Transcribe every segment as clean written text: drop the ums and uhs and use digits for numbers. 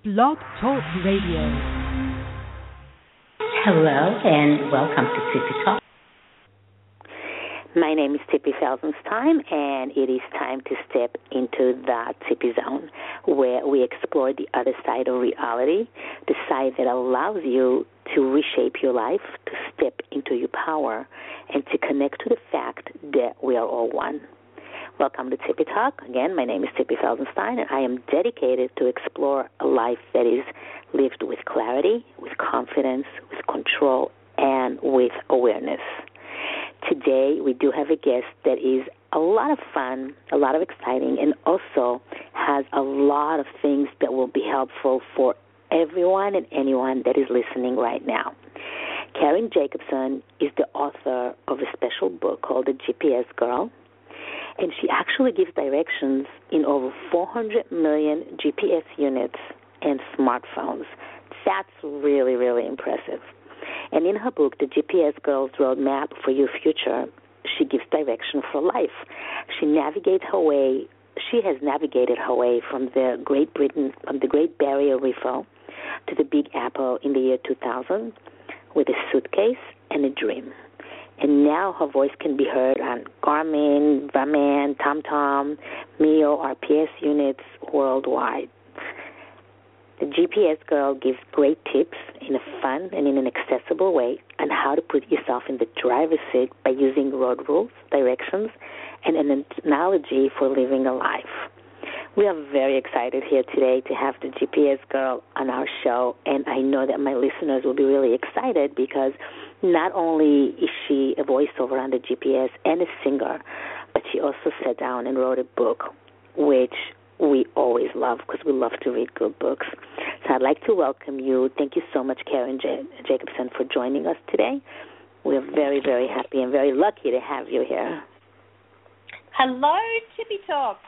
Blog Talk Radio. Hello and welcome to Tippy Talk. My name is Tippy Felsenstein, and it is time to step into the Tippy Zone, where we explore the other side of reality, the side that allows you to reshape your life, to step into your power, and to connect to the fact that we are all one. Welcome to Tippy Talk. Again, my name is Tippy Felsenstein, and I am dedicated to explore a life that is lived with clarity, with confidence, with control, and with awareness. Today, we do have a guest that is a lot of fun, a lot of exciting, and also has a lot of things that will be helpful for everyone and anyone that is listening right now. Karen Jacobson is the author of a special book called The GPS Girl, and she actually gives directions in over 400 million GPS units and smartphones. That's really, really impressive. And in her book, The GPS Girl's Roadmap for Your Future, she gives direction for life. She has navigated her way from the Great Britain, from the Great Barrier Reef to the Big Apple in the year 2000 with a suitcase and a dream. And now her voice can be heard on Garmin, Vaman, TomTom, Mio, RPS units worldwide. The GPS Girl gives great tips in a fun and in an accessible way on how to put yourself in the driver's seat by using road rules, directions, and an analogy for living a life. We are very excited here today to have the GPS Girl on our show, and I know that my listeners will be really excited because not only is she a voiceover on the GPS and a singer, but she also sat down and wrote a book, which we always love because we love to read good books. So I'd like to welcome you. Thank you so much, Karen Jacobson, for joining us today. We're very, very happy and very lucky to have you here. Hello, Tippy Talk.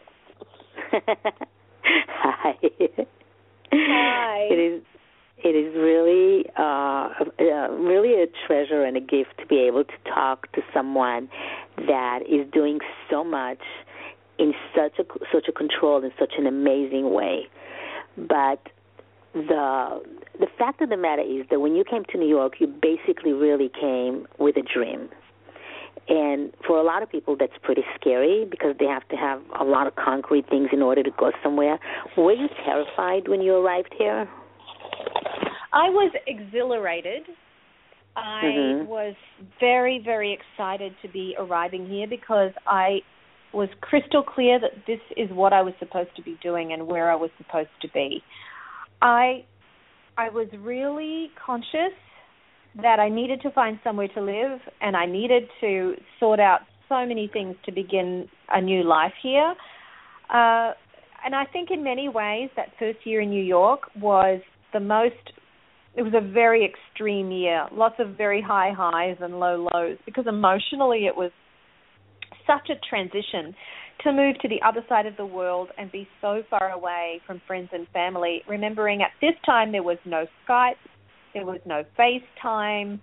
Hi. Hi. It is really, really a treasure and a gift to be able to talk to someone that is doing so much in such a controlled and such an amazing way. But the fact of the matter is that when you came to New York, you basically really came with a dream. And for a lot of people, that's pretty scary because they have to have a lot of concrete things in order to go somewhere. Were you terrified when you arrived here? I was exhilarated. I was very, very excited to be arriving here because I was crystal clear that this is what I was supposed to be doing and where I was supposed to be. I was really conscious that I needed to find somewhere to live and I needed to sort out so many things to begin a new life here. And I think in many ways that first year in New York was it was a very extreme year, lots of very high highs and low lows, because emotionally it was such a transition to move to the other side of the world and be so far away from friends and family, remembering at this time there was no Skype, there was no FaceTime,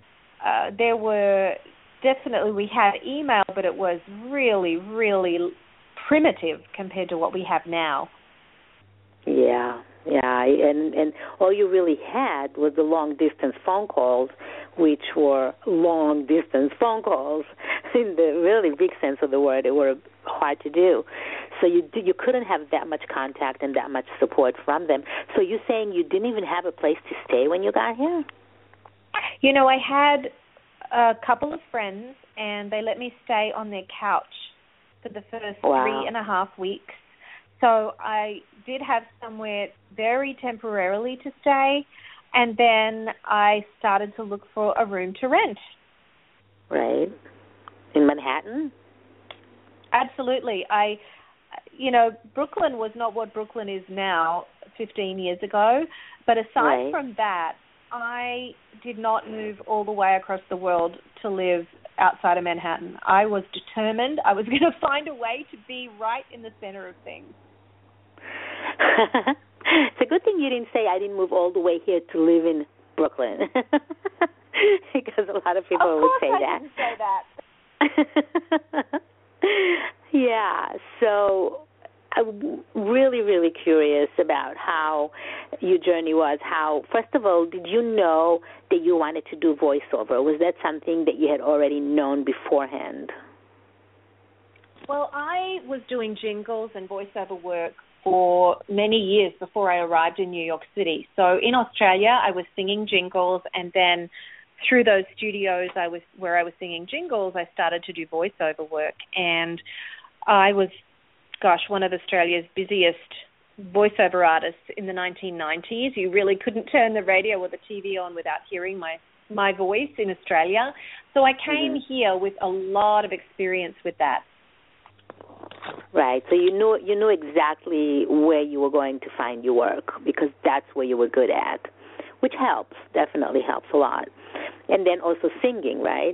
we had email, but it was really, really primitive compared to what we have now. Yeah, and all you really had was the long-distance phone calls, which were long-distance phone calls in the really big sense of the word. They were hard to do. So you couldn't have that much contact and that much support from them. So you're saying you didn't even have a place to stay when you got here? You know, I had a couple of friends, and they let me stay on their couch for the first 3.5 weeks. So I did have somewhere very temporarily to stay, and then I started to look for a room to rent. Right. In Manhattan? Absolutely. Brooklyn was not what Brooklyn is now 15 years ago, but aside from that, I did not move all the way across the world to live outside of Manhattan. I was determined I was going to find a way to be right in the center of things. It's a good thing you didn't say I didn't move all the way here to live in Brooklyn, because a lot of people would say that. Of course I didn't say that. Yeah, so I'm really, really curious about how your journey was. How, first of all, did you know that you wanted to do voiceover? Was that something that you had already known beforehand? Well, I was doing jingles and voiceover work for many years before I arrived in New York City. So in Australia, I was singing jingles, and then through those studios where I was singing jingles, I started to do voiceover work. And I was, one of Australia's busiest voiceover artists in the 1990s. You really couldn't turn the radio or the TV on without hearing my voice in Australia. So I came here with a lot of experience with that. Right. So you knew exactly where you were going to find your work because that's where you were good at, which helps, definitely helps a lot. And then also singing, right?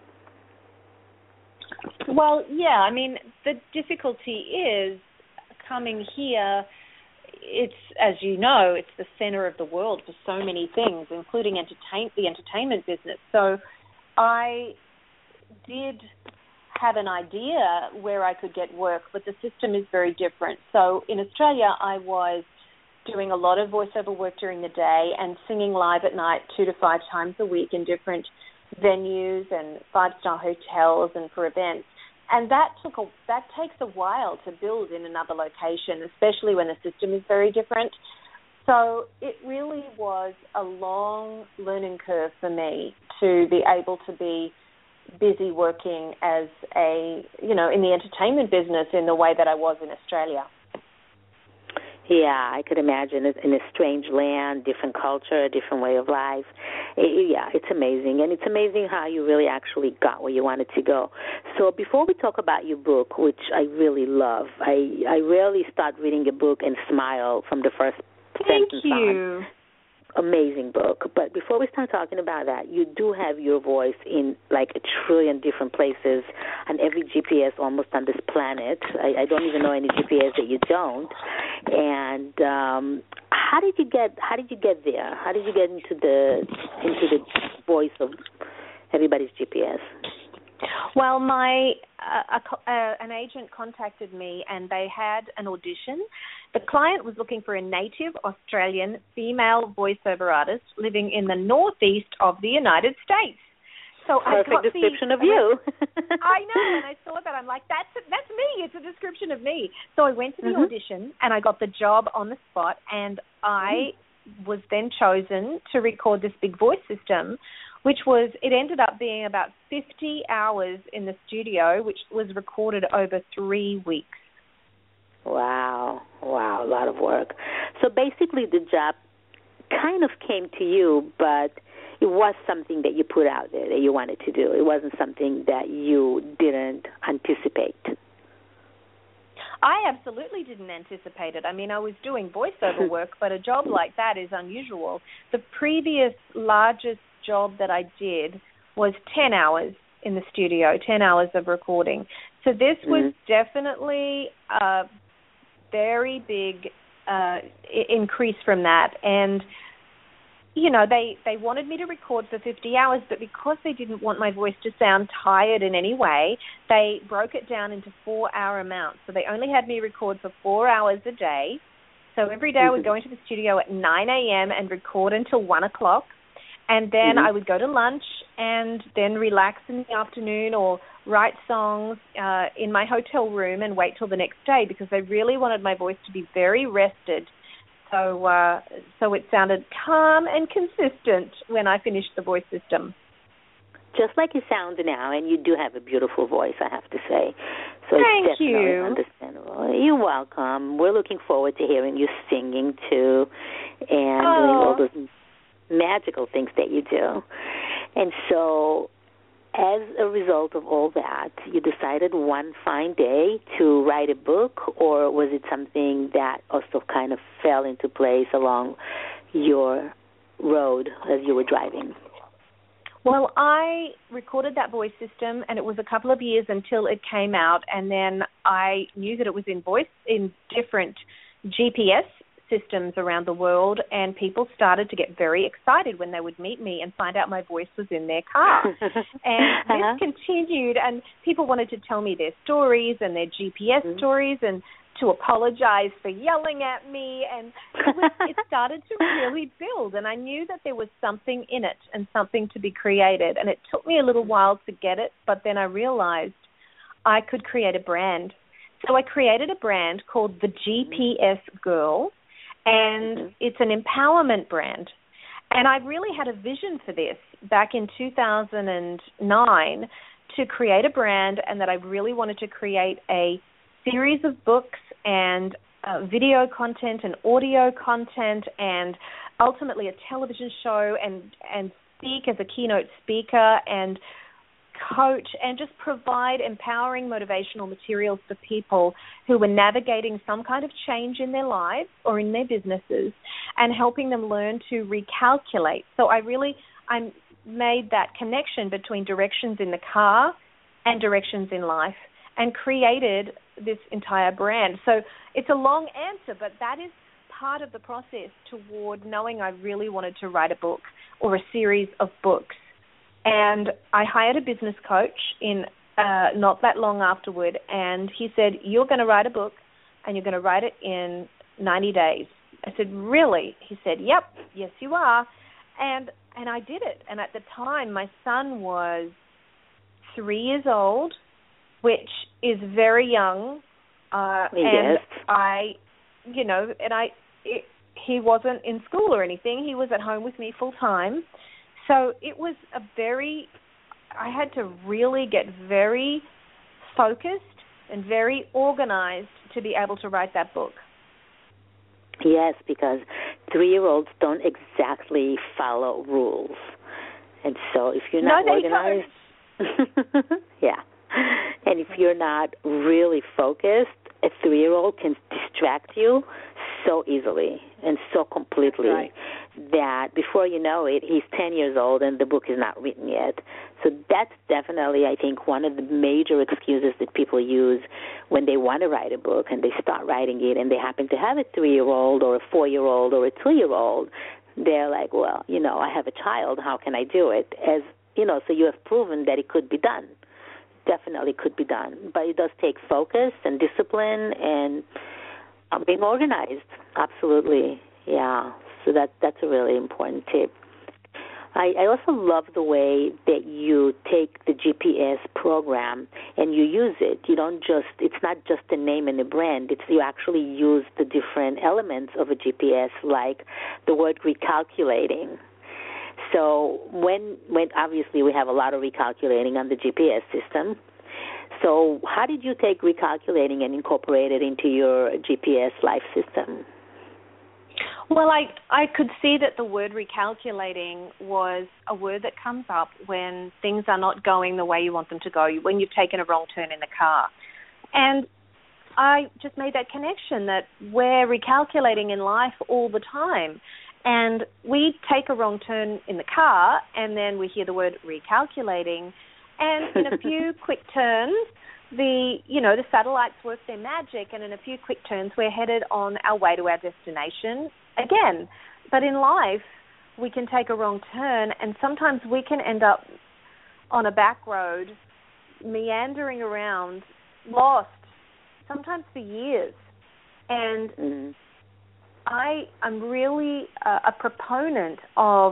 Well, yeah. I mean, the difficulty is coming here. It's, as you know, it's the center of the world for so many things, including the entertainment business. So I did have an idea where I could get work, but the system is very different. So in Australia, I was doing a lot of voiceover work during the day and singing live at night 2 to 5 times a week in different venues and 5-star hotels and for events. And that takes a while to build in another location, especially when the system is very different. So it really was a long learning curve for me to be able to be busy working as in the entertainment business in the way that I was in Australia. Yeah, I could imagine it in a strange land, different culture, different way of life. It's amazing. And it's amazing how you really actually got where you wanted to go. So before we talk about your book, which I really love, I rarely start reading a book and smile from the first sentence on. Thank you. Amazing book. But before we start talking about that, you do have your voice in like a trillion different places on every GPS almost on this planet. I don't even know any GPS that you don't. And how did you get there? How did you get into the voice of everybody's GPS? Well, an agent contacted me, and they had an audition. The client was looking for a native Australian female voiceover artist living in the northeast of the United States. So perfect description of you. I know, and I saw that. I'm like, that's me. It's a description of me. So I went to the audition, and I got the job on the spot, and I was then chosen to record this big voice system, it ended up being about 50 hours in the studio, which was recorded over 3 weeks. Wow, a lot of work. So basically the job kind of came to you, but it was something that you put out there that you wanted to do. It wasn't something that you didn't anticipate. I absolutely didn't anticipate it. I mean, I was doing voiceover work, but a job like that is unusual. The previous largest job that I did was 10 hours in the studio, 10 hours of recording. So this was definitely a very big increase from that. And, they wanted me to record for 50 hours, but because they didn't want my voice to sound tired in any way, they broke it down into 4-hour amounts. So they only had me record for 4 hours a day. So every day I would go into the studio at 9 a.m. and record until 1 o'clock. And then I would go to lunch and then relax in the afternoon or write songs in my hotel room and wait till the next day because I really wanted my voice to be very rested. So it sounded calm and consistent when I finished the voice system. Just like you sound now, and you do have a beautiful voice, I have to say. So Thank it's definitely understandable. You're welcome. We're looking forward to hearing you singing, too, and doing all those magical things that you do. And so as a result of all that, you decided one fine day to write a book, or was it something that also kind of fell into place along your road as you were driving? Well, I recorded that voice system, and it was a couple of years until it came out, and then I knew that it was in different GPS systems around the world, and people started to get very excited when they would meet me and find out my voice was in their car. And this continued, and people wanted to tell me their stories and their GPS stories and to apologize for yelling at me, and it started to really build, and I knew that there was something in it and something to be created, and it took me a little while to get it, but then I realized I could create a brand. So I created a brand called the GPS Girl, and it's an empowerment brand. And I really had a vision for this back in 2009 to create a brand, and that I really wanted to create a series of books and video content and audio content and ultimately a television show and speak as a keynote speaker and coach and just provide empowering motivational materials for people who were navigating some kind of change in their lives or in their businesses and helping them learn to recalculate. So I made that connection between directions in the car and directions in life and created this entire brand. So it's a long answer, but that is part of the process toward knowing I really wanted to write a book or a series of books. And I hired a business coach in not that long afterward, and he said, "You're going to write a book, and you're going to write it in 90 days." I said, "Really?" He said, "Yep, yes you are." And I did it. And at the time, my son was 3 years old, which is very young. And he wasn't in school or anything. He was at home with me full time. So it was I had to really get very focused and very organized to be able to write that book. Yes, because 3-year-olds don't exactly follow rules. And so if you're not organized, yeah. And if you're not really focused, a 3-year-old can distract you so easily and so completely. Right. That before you know it, he's 10 years old and the book is not written yet. So that's definitely, I think, one of the major excuses that people use when they want to write a book and they start writing it and they happen to have a 3-year-old or a 4-year-old or a 2-year-old. They're like, well, I have a child. How can I do it? So you have proven that it could be done. Definitely could be done. But it does take focus and discipline and being organized. Absolutely. Yeah. So that's a really important tip. I also love the way that you take the GPS program and you use it. It's not just a name and a brand. You actually use the different elements of a GPS, like the word recalculating. So when obviously we have a lot of recalculating on the GPS system. So how did you take recalculating and incorporate it into your GPS life system? Well, I could see that the word recalculating was a word that comes up when things are not going the way you want them to go, when you've taken a wrong turn in the car. And I just made that connection that we're recalculating in life all the time. And we take a wrong turn in the car, and then we hear the word recalculating. And in a few quick turns, the satellites work their magic, and in a few quick turns, we're headed on our way to our destination again. But in life, we can take a wrong turn, and sometimes we can end up on a back road, meandering around, lost, sometimes for years. And I'm really a proponent of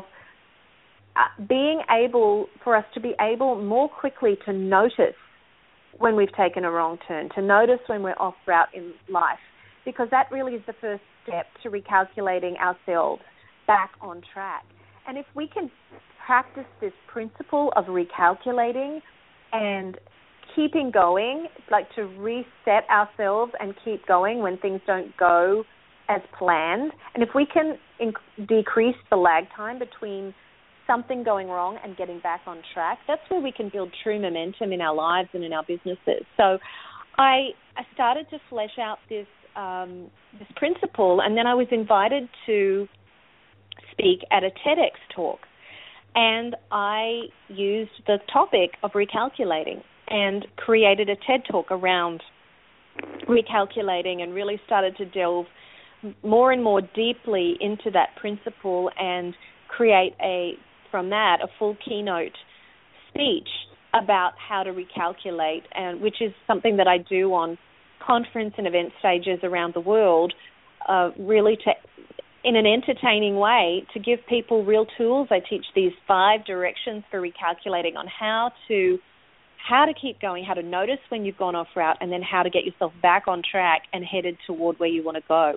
being able, for us to be able more quickly to notice when we've taken a wrong turn, to notice when we're off route in life, because that really is the first step to recalculating ourselves back on track. And if we can practice this principle of recalculating and keeping going, like to reset ourselves and keep going when things don't go as planned, and if we can decrease the lag time between something going wrong and getting back on track, that's where we can build true momentum in our lives and in our businesses. So I started to flesh out this principle, and then I was invited to speak at a TEDx talk, and I used the topic of recalculating and created a TED talk around recalculating and really started to delve more and more deeply into that principle and create from that a full keynote speech about how to recalculate, and which is something that I do on conference and event stages around the world, really to, in an entertaining way, to give people real tools. I teach these 5 directions for recalculating on how to keep going, how to notice when you've gone off route, and then how to get yourself back on track and headed toward where you want to go.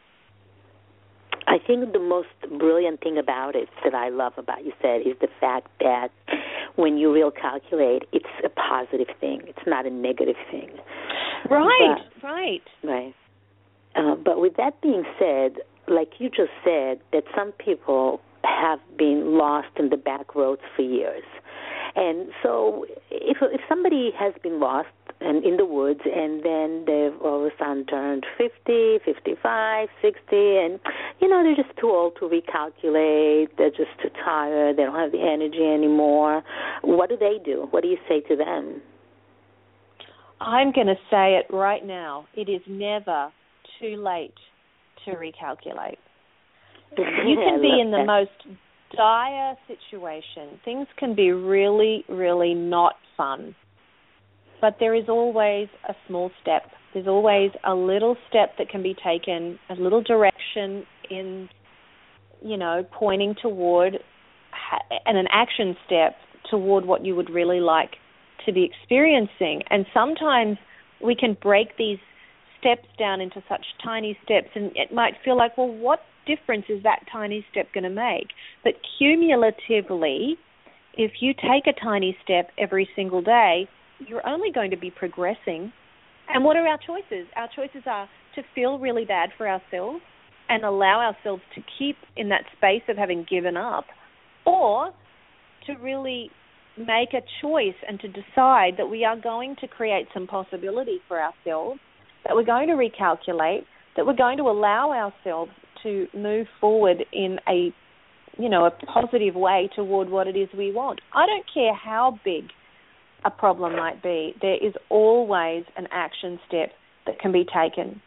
I think the most brilliant thing about it that I love about you said is the fact that when you recalculate, it's a positive thing. It's not a negative thing. Right. Right. But with that being said, like you just said, that some people have been lost in the back roads for years. And so if somebody has been lost and in the woods, and then they've all of a sudden turned 50, 55, 60, and, they're just too old to recalculate, they're just too tired, they don't have the energy anymore, what do? What do you say to them? I'm going to say it right now. It is never too late to recalculate. You can be in the most dire situation. Things can be really, really not fun. But there is always a small step. There's always a little step that can be taken, a little direction in, pointing toward, and an action step toward what you would really like to be experiencing. And sometimes we can break these steps down into such tiny steps, and it might feel like, well, what difference is that tiny step going to make? But cumulatively, if you take a tiny step every single day, you're only going to be progressing. And what are our choices? Our choices are to feel really bad for ourselves and allow ourselves to keep in that space of having given up, or to really make a choice and to decide that we are going to create some possibility for ourselves, that we're going to recalculate, that we're going to allow ourselves to move forward in a positive way toward what it is we want. I don't care how big a problem might be, there is always an action step that can be taken.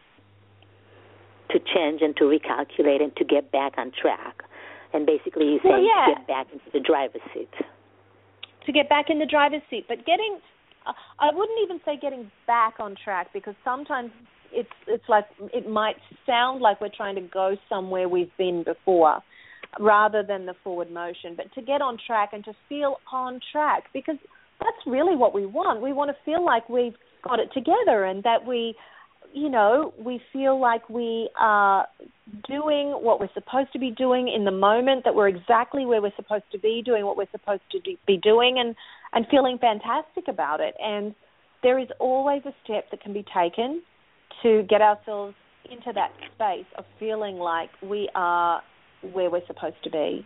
To change and to recalculate and to get back on track. And basically you're saying to get back into the driver's seat. To get back in the driver's seat. But I wouldn't even say getting back on track, because sometimes it's like, it might sound like we're trying to go somewhere we've been before rather than the forward motion. But to get on track and to feel on track, because that's really what we want. We want to feel like we've got it together and that we feel like we are doing what we're supposed to be doing in the moment, that we're exactly where we're supposed to be, doing what we're supposed to be doing, and feeling fantastic about it. And there is always a step that can be taken to get ourselves into that space of feeling like we are where we're supposed to be.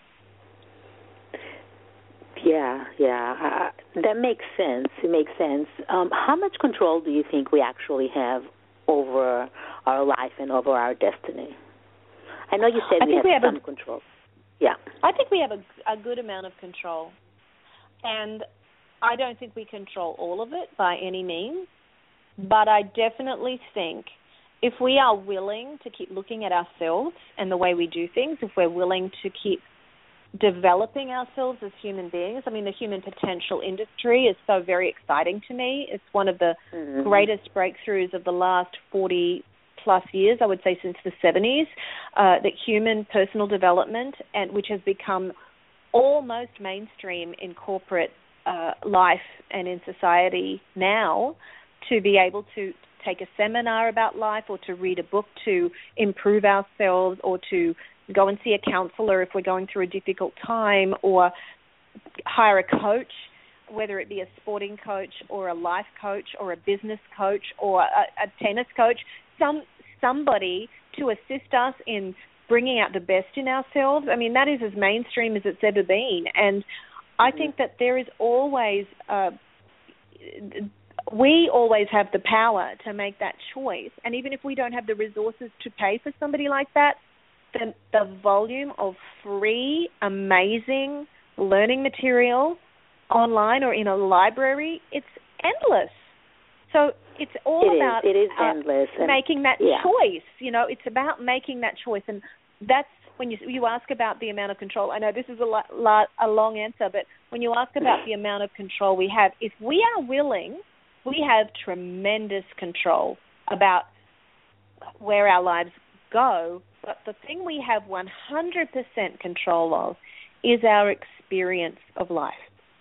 Yeah, that makes sense. It makes sense. How much control do you think we actually have over our life and over our destiny? I know you said we have some control. Yeah. I think we have a good amount of control. And I don't think we control all of it by any means. But I definitely think if we are willing to keep looking at ourselves and the way we do things, if we're willing to keep developing ourselves as human beings. I mean, the human potential industry is so very exciting to me. It's one of the greatest breakthroughs of the last 40 plus years, I would say since the 70s, that human personal development, and which has become almost mainstream in corporate life and in society now, to be able to take a seminar about life or to read a book to improve ourselves, or to go and see a counselor if we're going through a difficult time, or hire a coach, whether it be a sporting coach or a life coach or a business coach or a tennis coach, somebody to assist us in bringing out the best in ourselves. I mean, that is as mainstream as it's ever been. And I think that there is always, we always have the power to make that choice. And even if we don't have the resources to pay for somebody like that, then the volume of free, amazing learning material online or in a library, it's endless. So it's all about endless. Making that choice. It's about making that choice. And that's when you ask about the amount of control. I know this is a long answer, but when you ask about the amount of control we have, if we are willing we have tremendous control about where our lives go, but the thing we have 100% control of is our experience of life.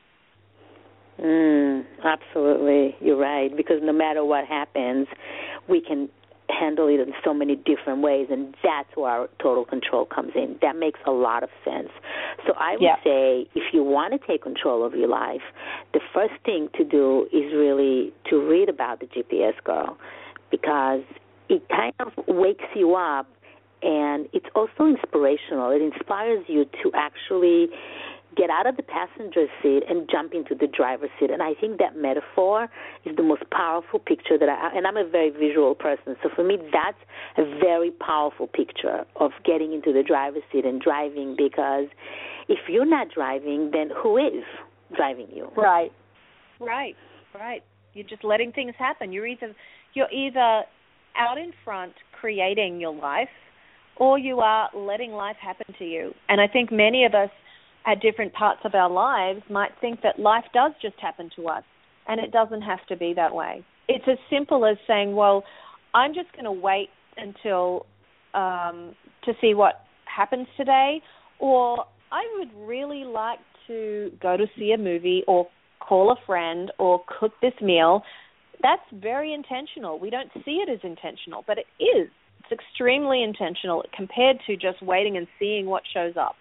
Absolutely. You're right, because no matter what happens, we can handle it in so many different ways, and that's where our total control comes in. That makes a lot of sense. So I would say if you want to take control of your life, the first thing to do is really to read about the GPS girl, because it kind of wakes you up, and it's also inspirational. It inspires you to actually get out of the passenger seat and jump into the driver's seat. And I think that metaphor is the most powerful picture and I'm a very visual person, so for me that's a very powerful picture of getting into the driver's seat and driving, because if you're not driving, then who is driving you? Right. You're just letting things happen. You're either out in front creating your life, or you are letting life happen to you. And I think many of us at different parts of our lives might think that life does just happen to us, and it doesn't have to be that way. It's as simple as saying, well, I'm just going to wait until to see what happens today, or I would really like to go to see a movie or call a friend or cook this meal. That's very intentional. We don't see it as intentional, but it is. It's extremely intentional compared to just waiting and seeing what shows up.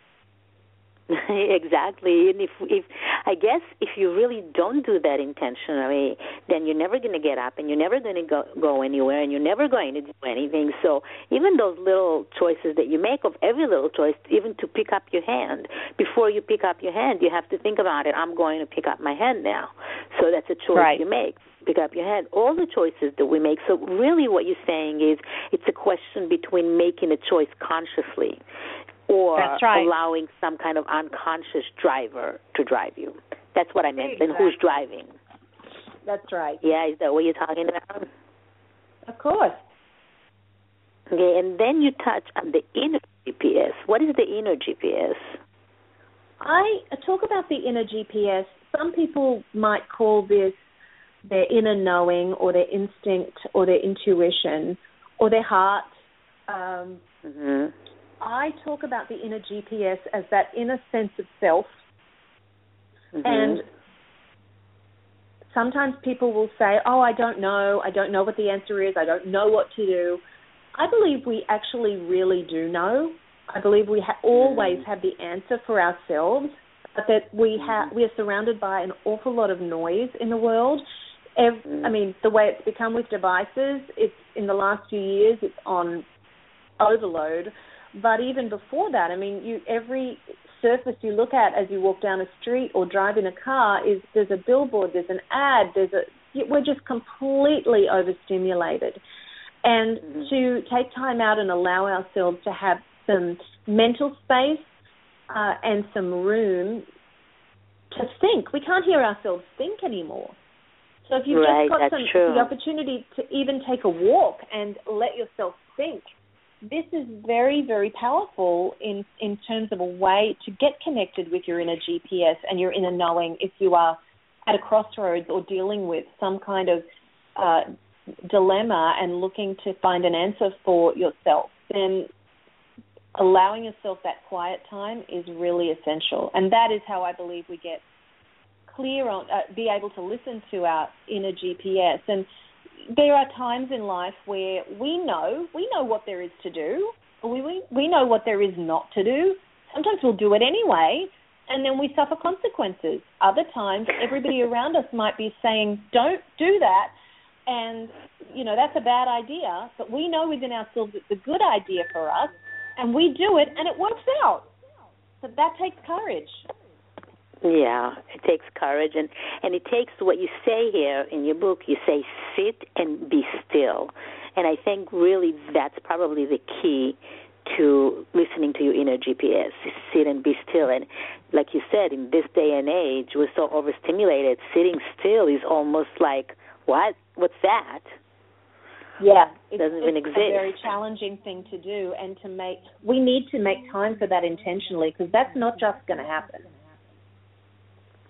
Exactly. And if I guess if you really don't do that intentionally, then you're never going to get up, and you're never going to go anywhere, and you're never going to do anything. So even those little choices that you make, of every little choice, even to pick up your hand, before you pick up your hand, you have to think about it. I'm going to pick up my hand now. So that's a choice you make. Pick up your hand. All the choices that we make. So really what you're saying is it's a question between making a choice consciously or allowing some kind of unconscious driver to drive you. That's what I meant. Exactly. Then who's driving? That's right. Yeah, is that what you're talking about? Of course. Okay, and then you touch on the inner GPS. What is the inner GPS? I talk about the inner GPS. Some people might call this their inner knowing, or their instinct, or their intuition, or their heart. I talk about the inner GPS as that inner sense of self. And sometimes people will say, oh, I don't know what the answer is, I don't know what to do. I believe we actually really do know. I believe we always have the answer for ourselves, but that we are surrounded by an awful lot of noise in the world. I mean, the way it's become with devices, it's in the last few years, it's on overload. But even before that, I mean, every surface you look at as you walk down a street or drive in a car, there's a billboard, there's an ad, we're just completely overstimulated. And to take time out and allow ourselves to have some mental space and some room to think. We can't hear ourselves think anymore. So if you've just got the opportunity to even take a walk and let yourself think, this is very, very powerful in terms of a way to get connected with your inner GPS and your inner knowing if you are at a crossroads or dealing with some kind of dilemma and looking to find an answer for yourself. Then allowing yourself that quiet time is really essential. And that is how I believe we get clear on, be able to listen to our inner GPS. And there are times in life where we know what there is to do, or we know what there is not to do. Sometimes we'll do it anyway, and then we suffer consequences. Other times, everybody around us might be saying, don't do that, and, that's a bad idea, but we know within ourselves it's a good idea for us, and we do it, and it works out. So that takes courage. Yeah, it takes courage, and it takes what you say here in your book. You say, sit and be still. And I think really that's probably the key to listening to your inner GPS, sit and be still. And like you said, in this day and age, we're so overstimulated. Sitting still is almost like, what? What's that? Yeah, it doesn't even exist. It's a very challenging thing to do, and we need to make time for that intentionally, because that's not just going to happen.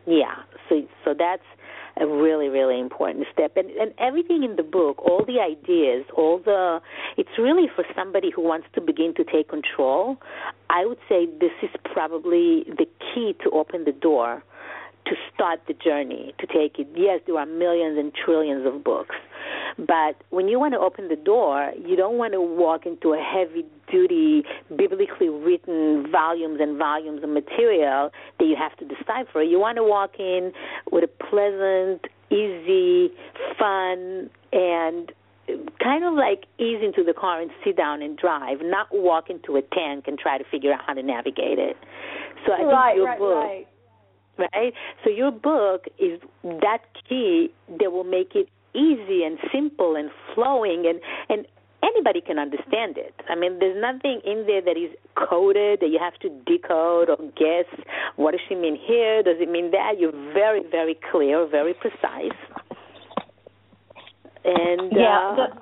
Yeah, so that's a really, really important step. And everything in the book, all the ideas, it's really for somebody who wants to begin to take control. I would say this is probably the key to open the door to start the journey, to take it. Yes, there are millions and trillions of books, but when you want to open the door, you don't want to walk into a heavy-duty, biblically written volumes and volumes of material that you have to decipher. You want to walk in with a pleasant, easy, fun, and kind of like ease into the car and sit down and drive, not walk into a tank and try to figure out how to navigate it. So I think your book... Right? So your book is that key that will make it easy and simple and flowing, and anybody can understand it. I mean, there's nothing in there that is coded that you have to decode or guess. What does she mean here? Does it mean that? You're very, very clear, very precise. And go ahead.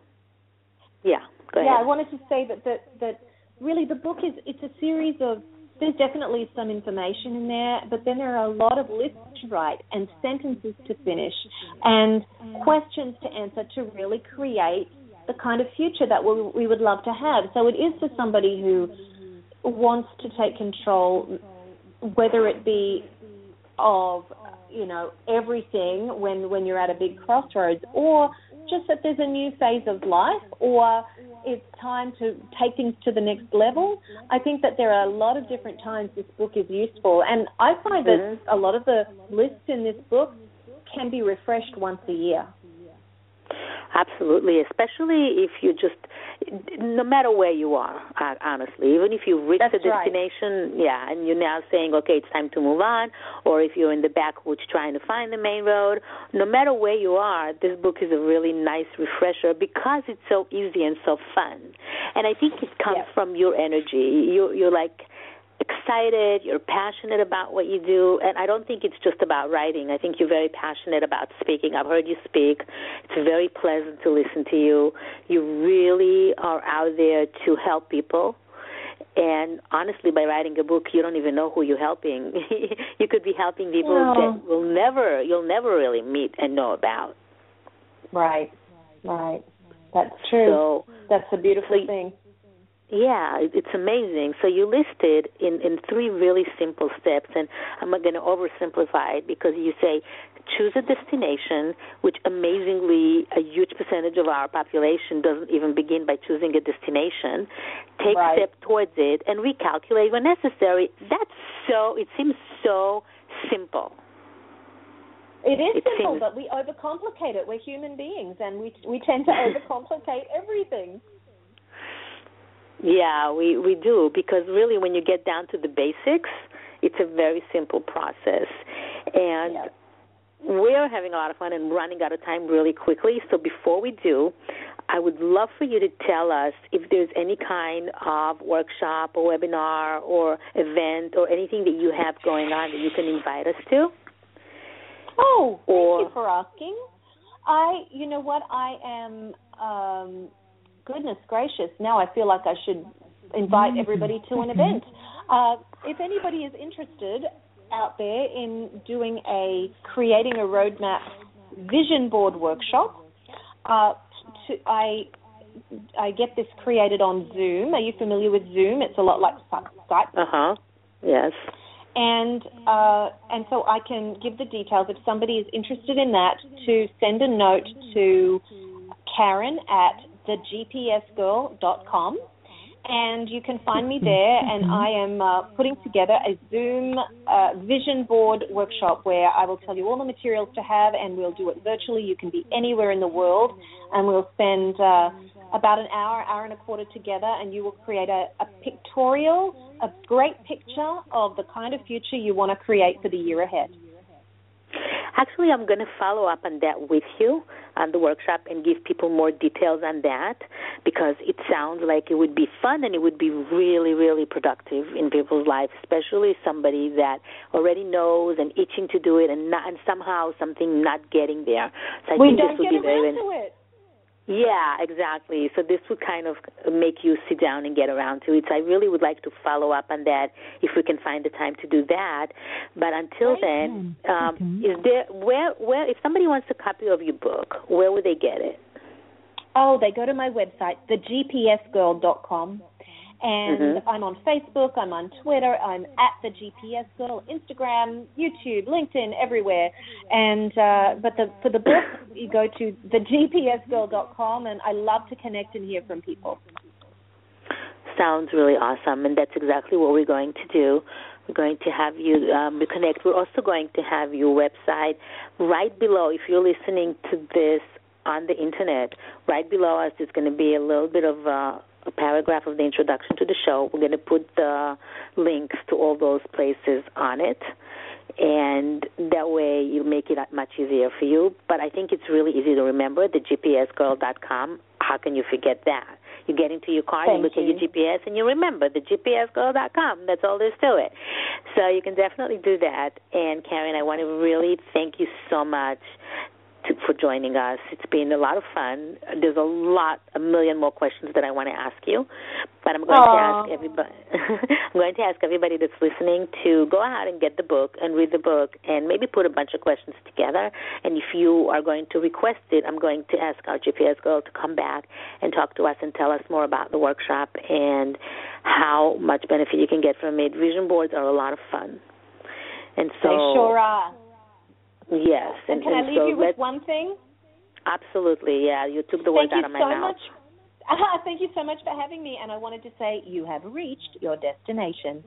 Yeah, I wanted to say that really the book it's a series of. There's definitely some information in there, but then there are a lot of lists to write and sentences to finish and questions to answer to really create the kind of future that we would love to have. So it is for somebody who wants to take control, whether it be of, everything when you're at a big crossroads, or just that there's a new phase of life, or it's time to take things to the next level. I think that there are a lot of different times this book is useful, and I find that a lot of the lists in this book can be refreshed once a year. Absolutely, especially if you just, no matter where you are, honestly, even if you reach the destination, and you're now saying, okay, it's time to move on, or if you're in the backwoods trying to find the main road, no matter where you are, this book is a really nice refresher because it's so easy and so fun. And I think it comes from your energy. You're like excited, you're passionate about what you do, and I don't think it's just about writing. I think you're very passionate about speaking. I've heard you speak. It's very pleasant to listen to you. You really are out there to help people, and honestly, by writing a book, you don't even know who you're helping. You could be helping people that you'll never really meet and know about. Right. That's true. So, that's a beautiful thing. Yeah, it's amazing. So you listed in 3 really simple steps, and I'm not going to oversimplify it because you say choose a destination, which amazingly a huge percentage of our population doesn't even begin by choosing a destination. Take a step towards it and recalculate when necessary. It seems so simple. It is simple, but we overcomplicate it. We're human beings, and we tend to overcomplicate everything. Yeah, we do, because really when you get down to the basics, it's a very simple process. And we're having a lot of fun and running out of time really quickly. So before we do, I would love for you to tell us if there's any kind of workshop or webinar or event or anything that you have going on that you can invite us to. Oh, thank you for asking. You know what, I am... goodness gracious, now I feel like I should invite everybody to an event. If anybody is interested out there in creating a roadmap vision board workshop, I get this created on Zoom. Are you familiar with Zoom? It's a lot like Skype. Yes. And so I can give the details. If somebody is interested in that, to send a note to Karen at thegpsgirl.com, and you can find me there, and I am putting together a Zoom vision board workshop where I will tell you all the materials to have, and we'll do it virtually. You can be anywhere in the world, and we'll spend about an hour and a quarter together, and you will create a pictorial, a great picture of the kind of future you want to create for the year ahead. Actually, I'm going to follow up on that with you on the workshop and give people more details on that, because it sounds like it would be fun and it would be really, really productive in people's lives, especially somebody that already knows and itching to do it and somehow something not getting there. So I think this would be very. Yeah, exactly. So this would kind of make you sit down and get around to it. So I really would like to follow up on that if we can find the time to do that. But until then, is there where if somebody wants a copy of your book, where would they get it? Oh, they go to my website, thegpsgirl.com. And I'm on Facebook, I'm on Twitter, I'm at the GPS Girl, Instagram, YouTube, LinkedIn, everywhere. And for the book, you go to thegpsgirl.com, and I love to connect and hear from people. Sounds really awesome, and that's exactly what we're going to do. We're going to have you reconnect. We're also going to have your website right below. If you're listening to this on the Internet, right below us is going to be a little bit of a paragraph of the introduction to the show. We're going to put the links to all those places on it, and that way you'll make it much easier for you. But I think it's really easy to remember, thegpsgirl.com. How can you forget that? You get into your car, you look at your GPS, and you remember thegpsgirl.com. That's all there's to it. So you can definitely do that. And, Karen, I want to really thank you so much for joining us. It's been a lot of fun. There's a million more questions that I want to ask you, but I'm going to ask everybody. I'm going to ask everybody that's listening to go ahead and get the book and read the book, and maybe put a bunch of questions together. And if you are going to request it, I'm going to ask our GPS girl to come back and talk to us and tell us more about the workshop and how much benefit you can get from it. Vision boards are a lot of fun, and so they sure are. Yes. And can I leave you with one thing? Absolutely, yeah. You took the words out of my mouth. Thank you so much for having me, and I wanted to say you have reached your destination.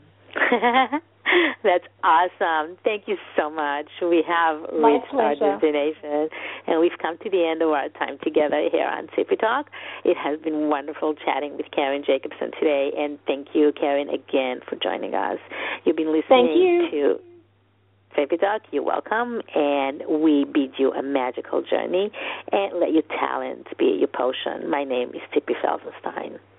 That's awesome. Thank you so much. We have reached our destination, and we've come to the end of our time together here on Sippy Talk. It has been wonderful chatting with Karen Jacobson today, and thank you, Karen, again for joining us. You've been listening to Sippy Talk. You're welcome, and we bid you a magical journey, and let your talents be your potion. My name is Tippi Felsenstein.